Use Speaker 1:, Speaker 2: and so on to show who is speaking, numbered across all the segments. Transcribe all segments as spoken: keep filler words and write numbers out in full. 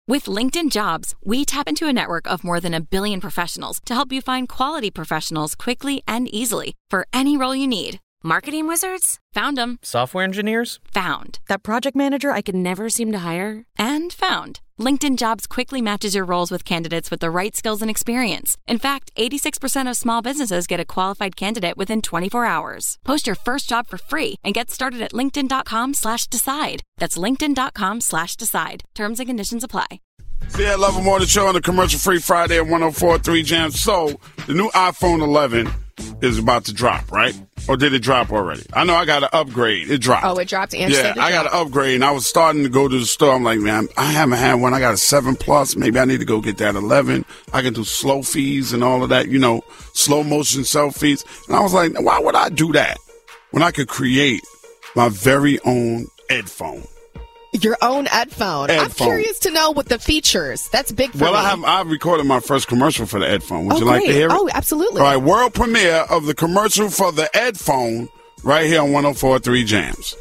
Speaker 1: With LinkedIn Jobs, we tap into a network of more than a billion professionals to help you find quality professionals quickly and easily for any role you need.
Speaker 2: Marketing wizards?
Speaker 1: Found them.
Speaker 3: Software engineers?
Speaker 1: Found.
Speaker 2: That project manager I could never seem to hire?
Speaker 1: And found. LinkedIn Jobs quickly matches your roles with candidates with the right skills and experience. In fact, eighty-six percent of small businesses get a qualified candidate within twenty-four hours. Post your first job for free and get started at linkedin.com slash decide. That's linkedin.com slash decide. Terms and conditions apply.
Speaker 4: See, I love more the show on the commercial-free Friday at one oh four point three Jam. So, the new iPhone eleven is about to drop, right? Or did it drop already? I know I got to upgrade. It dropped.
Speaker 5: Oh, it dropped. And
Speaker 4: yeah, I got to upgrade. And I was starting to go to the store. I'm like, man, I haven't had one. I got a seven plus. Maybe I need to go get that eleven. I can do slow feeds and all of that, you know, slow motion selfies. And I was like, why would I do that when I could create my very own Ed phone?
Speaker 5: Your own Ed phone.
Speaker 4: Ed
Speaker 5: I'm
Speaker 4: phone.
Speaker 5: curious to know what the features. That's big for
Speaker 4: well,
Speaker 5: me.
Speaker 4: I have I've recorded my first commercial for the Ed phone. Would
Speaker 5: oh,
Speaker 4: you
Speaker 5: great.
Speaker 4: like to hear it?
Speaker 5: Oh, absolutely.
Speaker 4: All right, world premiere of the commercial for the Ed phone right here on one oh four point three Jams.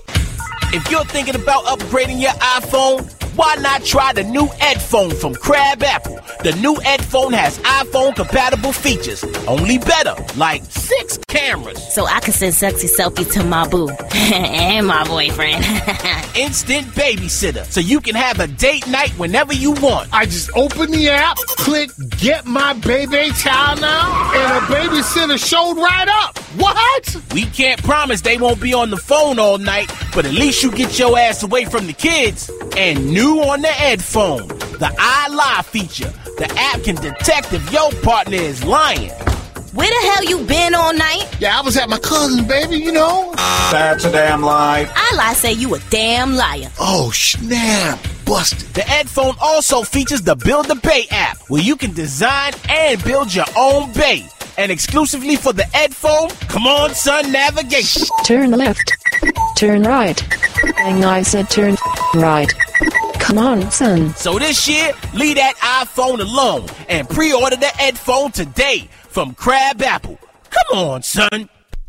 Speaker 6: If you're thinking about upgrading your iPhone, why not try the new Ed phone from Crab Apple? The new Ed phone has iPhone-compatible features, only better, like six cameras.
Speaker 2: So I can send sexy selfies to my boo and my boyfriend.
Speaker 6: Instant babysitter, so you can have a date night whenever you want.
Speaker 7: I just open the app, click Get My Baby Towel Now, and a babysitter showed right up. What?
Speaker 6: We can't promise they won't be on the phone all night, but at least you get your ass away from the kids. And new on the Ed phone, the I Lie feature. The app can detect if your partner is lying.
Speaker 2: Where the hell you been all night?
Speaker 7: Yeah, I was at my cousin's, baby, you know.
Speaker 8: That's a damn lie.
Speaker 2: I lie say you a damn liar.
Speaker 7: Oh, snap. Busted.
Speaker 6: The Ed phone also features the Build a Bay app, where you can design and build your own bay. And exclusively for the Ed phone, come on, son, navigation.
Speaker 9: Turn left. Turn right. And I said turn right. Come on, son.
Speaker 6: So this year, leave that iPhone alone and pre-order the Ed phone today from Crab Apple. Come on, son.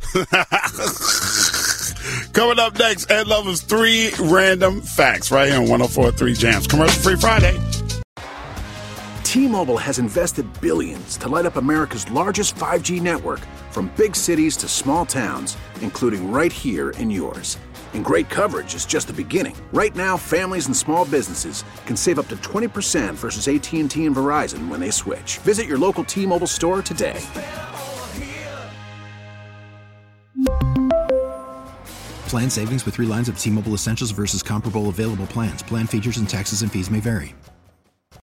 Speaker 4: Coming up next, Ed Lover's three random facts right here on one oh four point three Jams. Commercial free Friday.
Speaker 10: T-Mobile has invested billions to light up America's largest five G network, from big cities to small towns, including right here in yours. And great coverage is just the beginning. Right now, families and small businesses can save up to twenty percent versus A T and T and Verizon when they switch. Visit your local T-Mobile store today.
Speaker 11: Plan savings with three lines of T-Mobile Essentials versus comparable available plans. Plan features and taxes and fees may vary.